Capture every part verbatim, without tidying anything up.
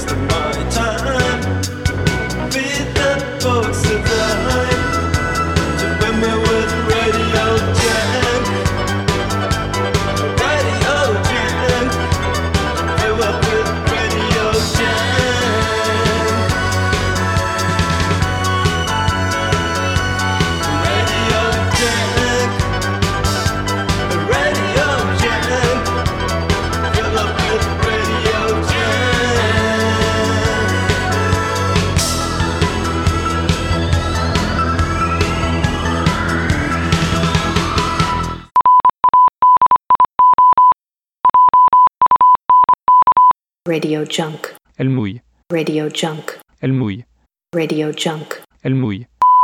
Radio Junk. Elle mouille. Radio Junk. Elle mouille. Radio Junk. Elle mouille.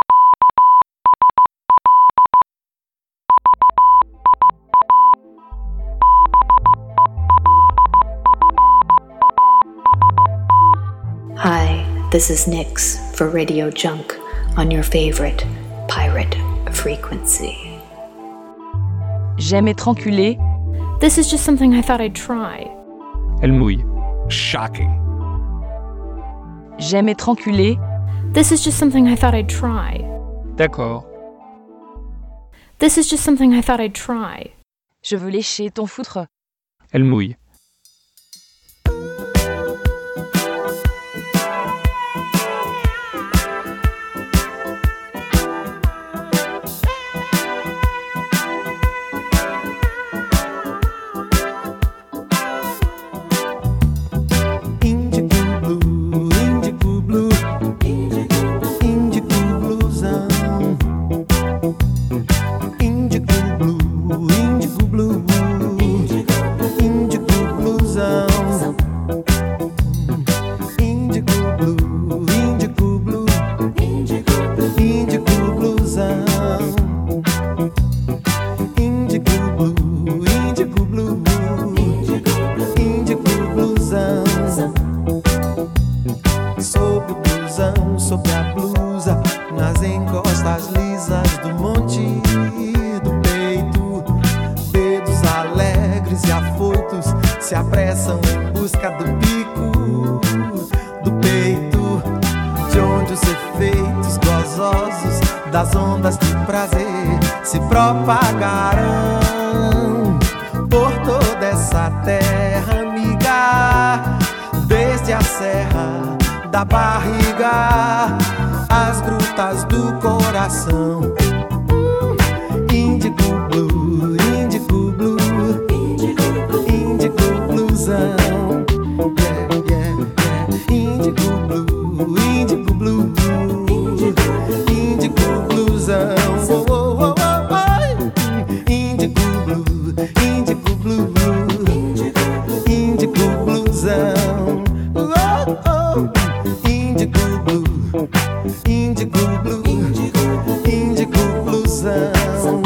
Hi, this is Nix for Radio Junk on your favorite pirate frequency. J'aime être enculé. This is just something I thought I'd try. Elle mouille. Shocking. J'aime être enculé. This is just something I thought I'd try. D'accord. This is just something I thought I'd try. Je veux lécher ton foutre. Elle mouille. Se apressam em busca do pico do peito, de onde os efeitos gozosos das ondas de prazer se propagarão por toda essa terra amiga, desde a serra da barriga às grutas do coração. Índigo blue, índigo blue, bluesão, yeah, yeah, yeah. Indigo blue, indigo blue, indigo bluesão, oh, oh, oh, oh, oh. Indigo blue, indigo blue, indigo bluesão, oh, oh. Indigo blue, indigo blue, indigo bluesão.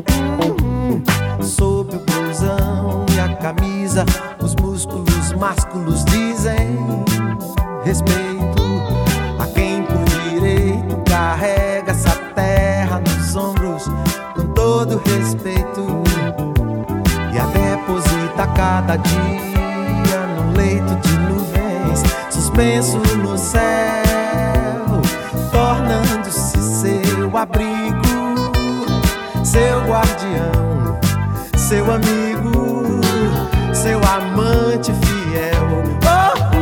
Sob o blusão e a camisa, os músculos másculos dizem respeito a quem por direito carrega essa terra nos ombros com todo respeito e a deposita cada dia num leito de nuvens suspenso no céu, tornando-se seu abrigo, seu guardião, seu amigo, seu amante fiel. Oh!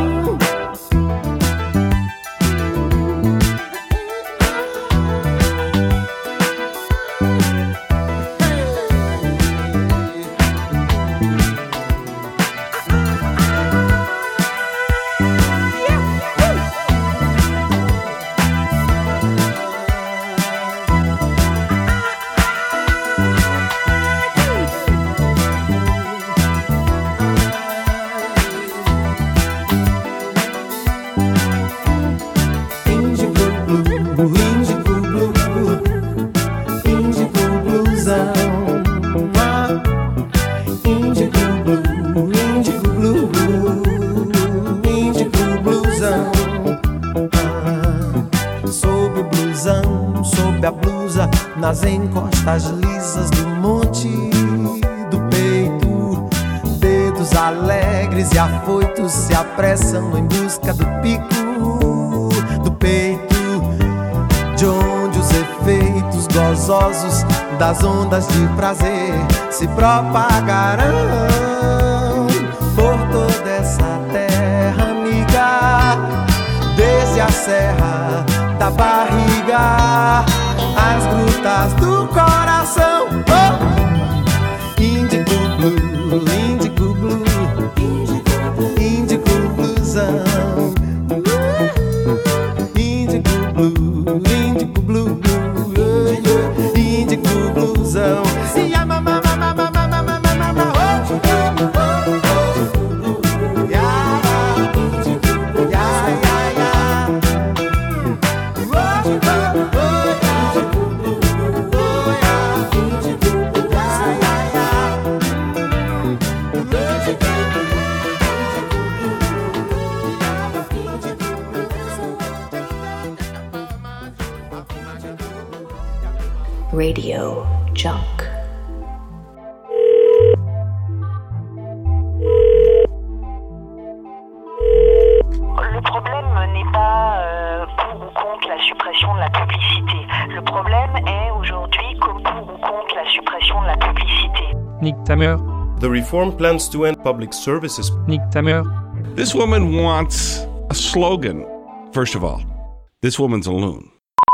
Nas encostas lisas do monte do peito, dedos olhos alegres e afoitos se apressam em busca do pico do peito, de onde os efeitos gozosos das ondas de prazer se propagarão por toda essa terra amiga, desde a serra da barriga às grutas do coração. Oh! Índico blue, índico blue, índico bluesão. Índico blue, índico blue, blue, índico bluesão. Se a mamá, mamá, mamá, mamá, mamá, oh, oh, oh, ya, ya, ya, ya, oh, oh, oh. Radio Junk. Le problème n'est pas euh, pour ou contre la suppression de la publicité. Le problème est aujourd'hui comme pour ou contre la suppression de la publicité. Nick Tamer. The reform plans to end public services. Nick Tamer. This woman wants a slogan. First of all, this woman's a loon.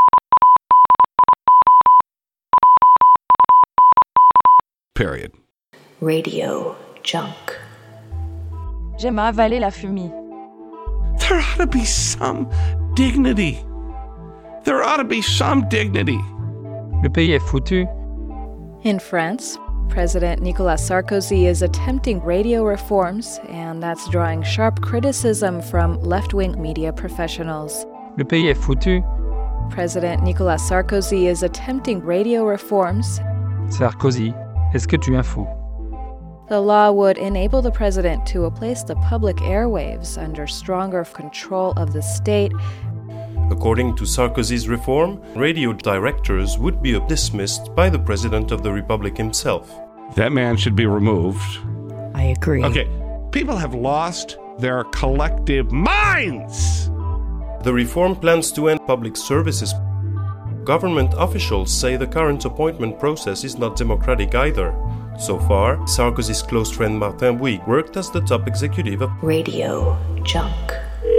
Period. Radio Junk. J'aime avaler la fumée. There ought to be some dignity. There ought to be some dignity. Le pays est foutu. In France, President Nicolas Sarkozy is attempting radio reforms, and that's drawing sharp criticism from left-wing media professionals. Le pays est foutu. President Nicolas Sarkozy is attempting radio reforms. Sarkozy, est-ce que tu es un fou? The law would enable the president to place the public airwaves under stronger control of the state. According to Sarkozy's reform, radio directors would be dismissed by the President of the Republic himself. That man should be removed. I agree. Okay, people have lost their collective minds! The reform plans to end public services. Government officials say the current appointment process is not democratic either. So far, Sarkozy's close friend Martin Bouygues worked as the top executive of Radio Junk.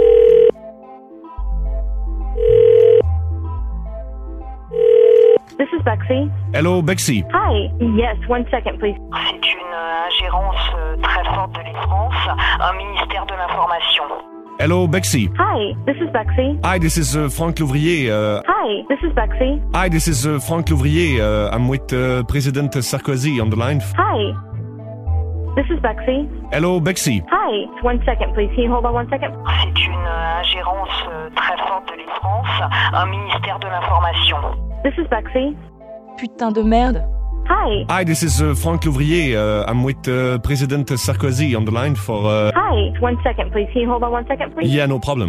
This is Bexy. Hello, Bexy. Hi. Yes, one second, please. C'est une ingérence euh, très forte de l'I France, un ministère de l'information. Hello, Bexy. Hi, this is Bexy. Hi, this is uh, Frank Louvrier. Uh, Hi, this is Bexy. hi, this is uh, Frank Louvrier. Uh, I'm with uh, President Sarkozy on the line. Hi, this is Bexy. Hello, Bexy. Hi, one second, please. Can you hold on one second? C'est une ingérence euh, très forte de l'I France, un ministère de l'information. This is Bexy. Putain de merde. Hi. Hi, this is uh, Frank Louvrier. Uh, I'm with uh, President Sarkozy on the line for... Uh, Hi, one second, please. Can you hold on one second, please? yeah, no problem.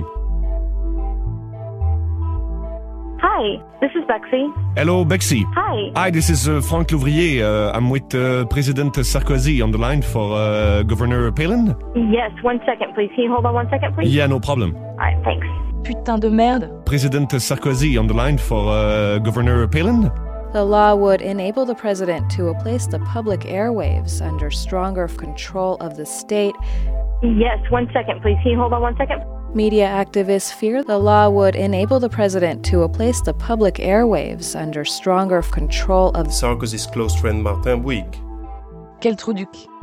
Hi, this is Bexy. Hello, Bexy. Hi. Hi, this is uh, Frank Louvrier. Uh, I'm with uh, President Sarkozy on the line for uh, Governor Palin. Yes, one second, please. Can you hold on one second, please? Yeah, no problem. All right, thanks. Putain de merde. President Sarkozy on the line for uh, Governor Palin. The law would enable the president to place the public airwaves under stronger control of the state. Yes, one second, please. Can you hold on one second? Media activists fear the law would enable the president to place the public airwaves under stronger control of Sarkozy's close friend Martin Bouygues. Quel trou du cul.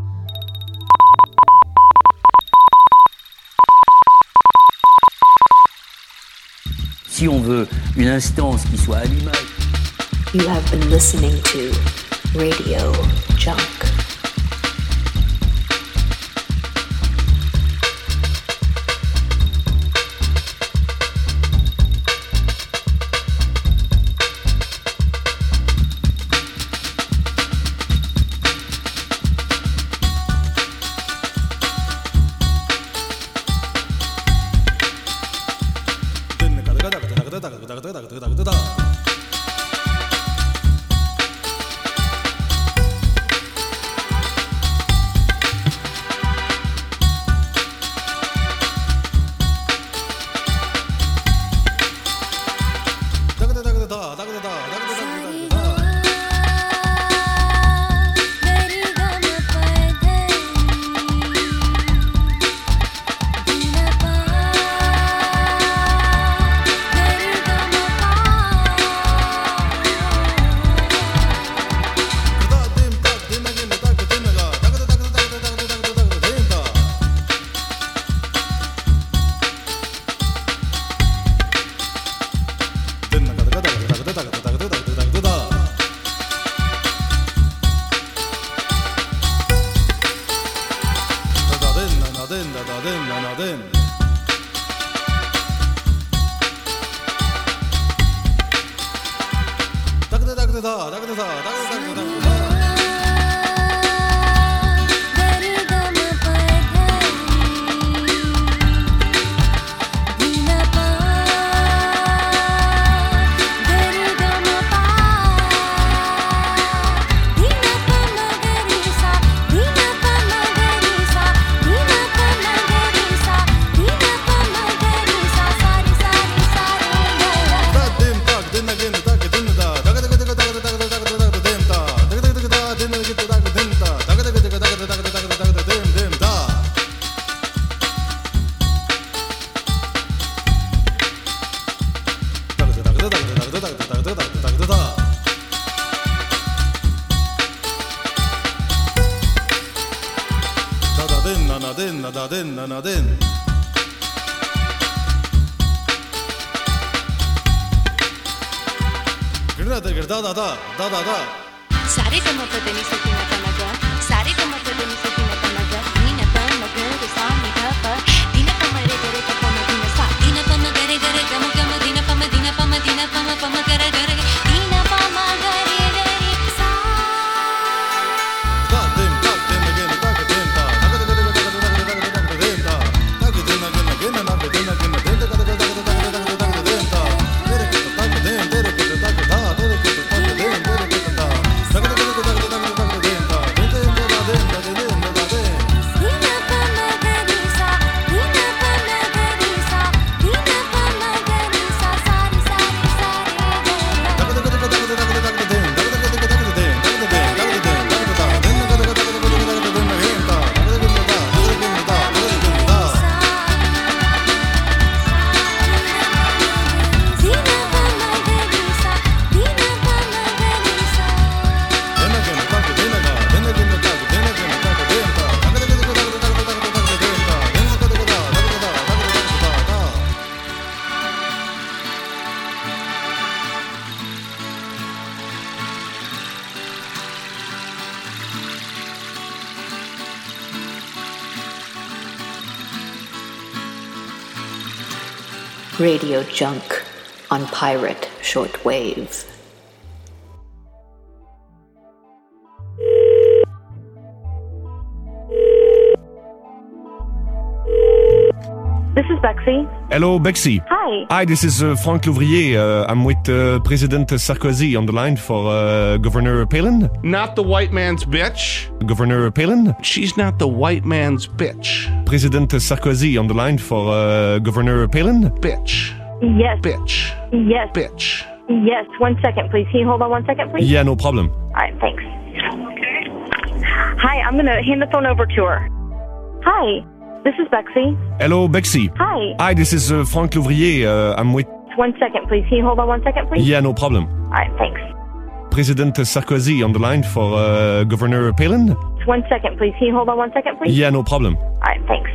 Si on veut une instance qui soit à l'image. You have been listening to Radio Junk. Sare gama padani satina panaga, sare gama padani satina panaga, nina pama gare sa ni dha pa, dina pama re gare ka pama dina sa, dina pama gare gare gama gama dina pama dina pama dina pama pama gare gare, dina pama gare gare sa. Da dim da dim again da dim da, da da da da da da da da dim da, da dim again again na da dim again da da da da da da da da dim da, tere ke da da dim tere ke da da da tere ke da da dim tere ke da Radio Junk on Pirate Shortwave. This is Bexy. Hello, Bexy. Hi. Hi, this is uh, Franck Louvrier. Uh, I'm with uh, President Sarkozy on the line for uh, Governor Palin. Not the white man's bitch. Governor Palin? She's not the white man's bitch. President Sarkozy on the line for uh, Governor Palin. Bitch. Yes. Bitch. Yes. Bitch. Yes. One second, please. Can you hold on one second, please? Yeah, no problem. All right, thanks. Hi, I'm going to hand the phone over to her. Hi, this is Bexy. Hello, Bexy. Hi. Hi, this is uh, Franck Louvrier. Uh, I'm with... One second, please. Can you hold on one second, please? Yeah, no problem. All right, thanks. President Sarkozy on the line for uh, Governor Palin. One second, please. Can you hold on one second, please? Yeah, no problem. All right, thanks.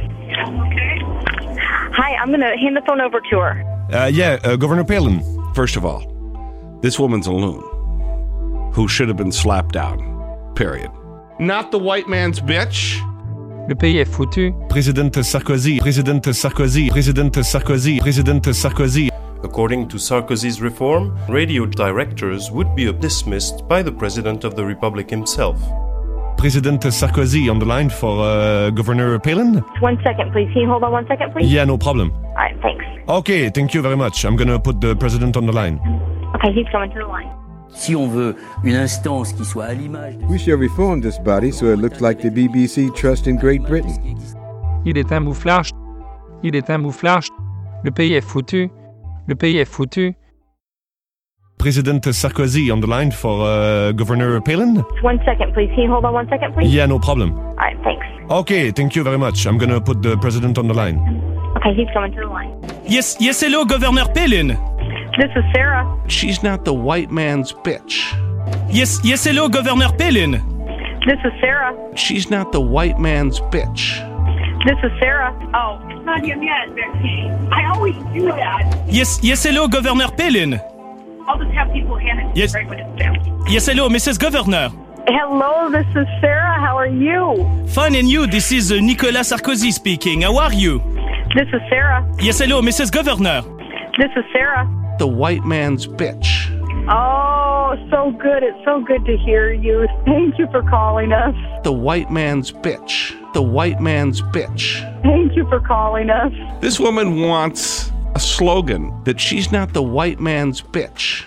Hi, I'm going to hand the phone over to her. Uh, yeah, uh, Governor Palin. First of all, this woman's a loon who should have been slapped down. Period. Not the white man's bitch. Le pays est foutu. President Sarkozy, President Sarkozy, President Sarkozy, President Sarkozy. According to Sarkozy's reform, radio directors would be dismissed by the President of the Republic himself. President Sarkozy on the line for uh, Governor Palin. One second, please. Can you hold on one second, please? Yeah, no problem. All right, thanks. Okay, thank you very much. I'm gonna put the president on the line. Okay, he's coming to the line. Si on veut une instance qui soit à l'image de... We shall reform this body so it looks like the B B C Trust in Great Britain. Il est un mouflage. Il est un mouflage. Le pays est foutu. Le pays est foutu. President Sarkozy on the line for uh, Governor Palin. One second, please. Can you hold on one second, please? Yeah, no problem. All right, thanks. Okay, thank you very much. I'm gonna put the president on the line. Okay, he's coming to the line. Yes, yes, hello, Governor Palin. This is Sarah. She's not the white man's bitch. Yes, yes, hello, Governor Palin. This is Sarah. She's not the white man's bitch. This is Sarah. Oh, it's not him yet, Bexy. I always do that. Yes, yes, hello, Governor Palin. I'll just have people hand it to yes. right when it's down. Yes, hello, Missus Governor. Hello, this is Sarah. How are you? Fine, and you? This is uh, Nicolas Sarkozy speaking. How are you? This is Sarah. Yes, hello, Missus Governor. This is Sarah. The white man's bitch. Oh, so good. It's so good to hear you. Thank you for calling us. The white man's bitch. The white man's bitch. Thank you for calling us. This woman wants a slogan that she's not the white man's bitch.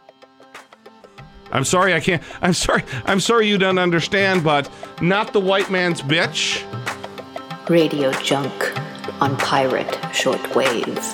I'm sorry, I can't. I'm sorry. I'm sorry you don't understand, but not the white man's bitch. Radio Junk on Pirate Shortwave.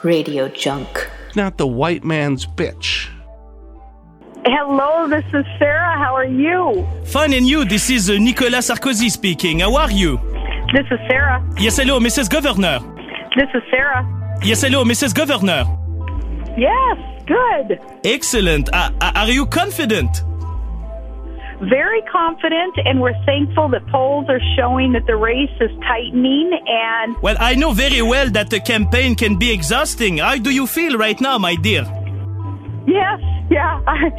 Radio Junk. Not the white man's bitch. Hello, this is Sarah. How are you? Fine, and you? This is uh, Nicolas Sarkozy speaking. How are you? This is Sarah. Yes, hello, Missus Governor. This is Sarah. Yes, hello, Missus Governor. Yes, good. Excellent. Uh, are you confident? Very confident, and we're thankful that polls are showing that the race is tightening. And well, I know very well that the campaign can be exhausting. How do you feel right now, my dear? Yes, yeah.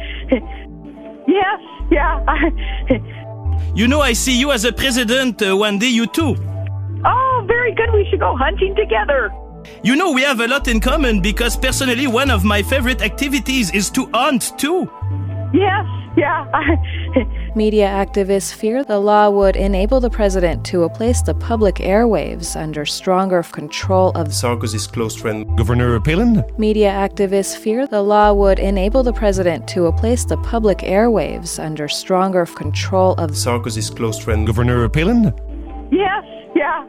yes, yeah. You know, I see you as a president uh, one day, you too. Oh, very good. We should go hunting together. You know, we have a lot in common because personally, one of my favorite activities is to hunt too. Yes, yeah. Media activists fear the law would enable the president to replace the public airwaves under stronger control of Sarkozy's close friend, Governor Palin. Media activists fear the law would enable the president to replace the public airwaves under stronger control of Sarkozy's close friend, Governor Palin. Yes, yeah.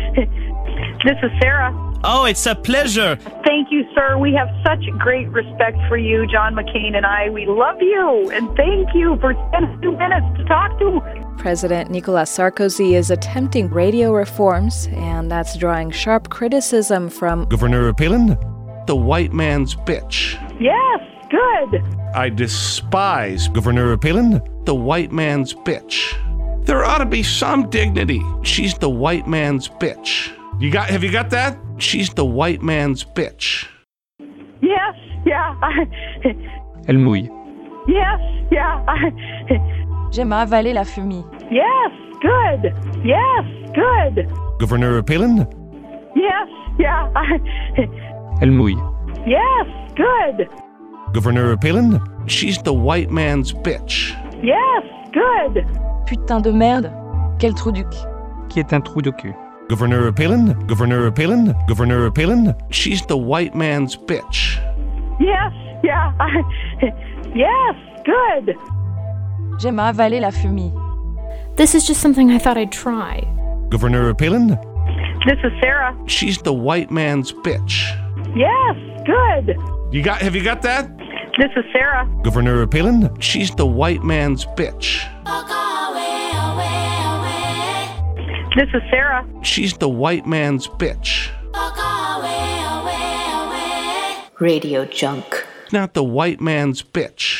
This is Sarah. Oh, it's a pleasure. Thank you, sir. We have such great respect for you, John McCain and I. We love you, and thank you for spending a few minutes to talk to. President Nicolas Sarkozy is attempting radio reforms, and that's drawing sharp criticism from Governor Palin. The white man's bitch. Yes, good. I despise Governor Palin. The white man's bitch. There ought to be some dignity. She's the white man's bitch. You got? Have you got that? She's the white man's bitch. Yes, yeah. Elle mouille. Yes, yeah. J'aime avaler la fumée. Yes, good. Yes, good. Governor Palin. Yes, yeah. Elle mouille. Yes, good. Governor Palin. She's the white man's bitch. Yes, good. Putain de merde. Quel trou du cul. Qui est un trou de cul. Governor Palin. Governor Palin. Governor Palin. She's the white man's bitch. Yes, yeah. Yes, good. J'aime avaler la fumée. This is just something I thought I'd try. Governor Palin. This is Sarah. She's the white man's bitch. Yes, good. You got? Have you got that? This is Sarah. Governor Palin. She's the white man's bitch. This is Sarah. She's the white man's bitch. Radio Junk. Not the white man's bitch.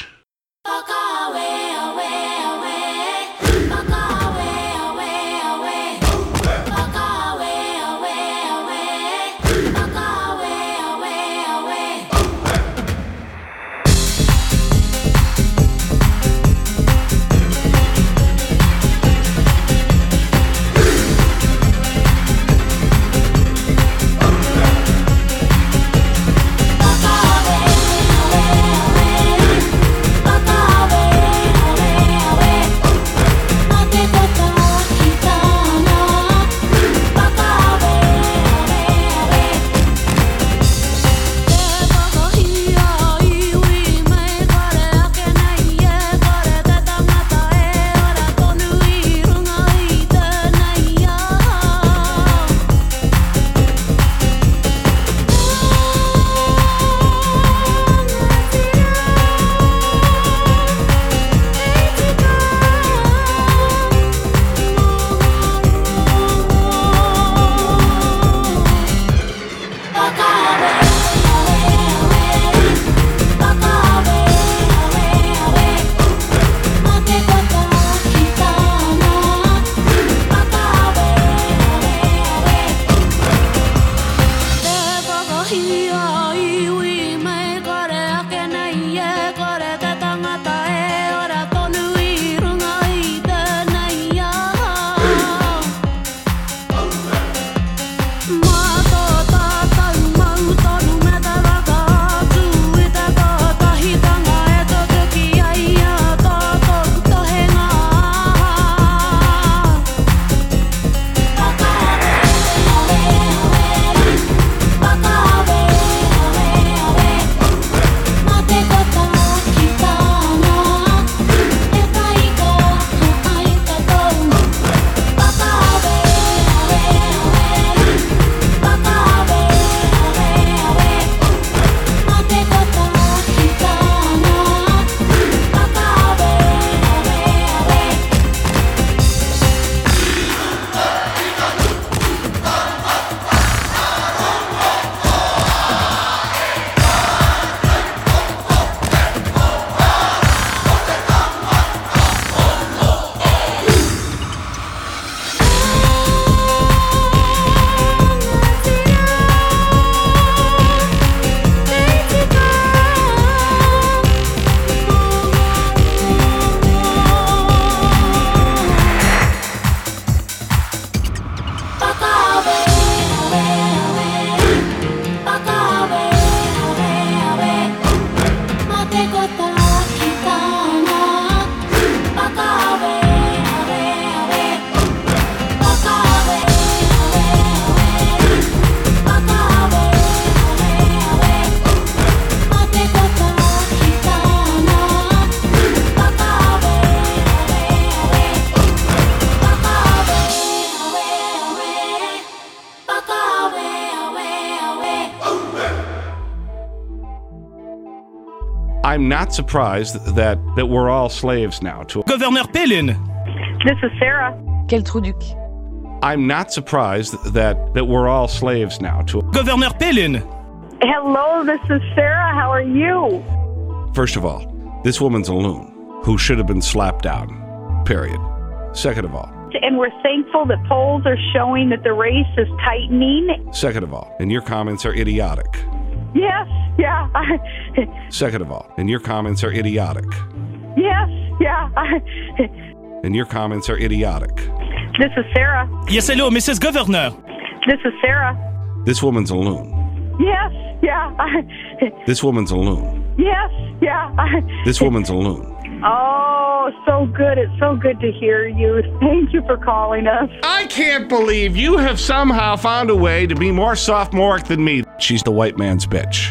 I'm not surprised that, that we're all slaves now to Governor Palin. This is Sarah. Quel trou-duc. I'm not surprised that, that we're all slaves now to Governor Palin. Hello, this is Sarah. How are you? First of all, this woman's a loon who should have been slapped down. Period. Second of all. And we're thankful that polls are showing that the race is tightening. Second of all, and your comments are idiotic. Yes, yeah. Second of all, and your comments are idiotic. Yes, yeah. And your comments are idiotic. This is Sarah. Yes, hello, Missus Governor. This is Sarah. This woman's a loon. Yes, yeah. This woman's a loon. Yes, yeah. This woman's a loon. Oh, so good. It's so good to hear you. Thank you for calling us. I can't believe you have somehow found a way to be more sophomoric than me. She's the white man's bitch.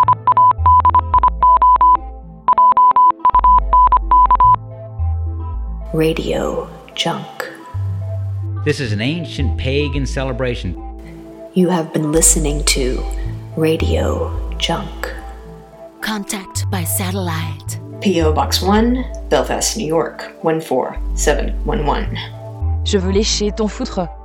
Radio junk. This is an ancient pagan celebration. You have been listening to Radio Junk. Contact by satellite. P O Box one, Belfast, New York, one four seven one one. Je veux lécher ton foutre.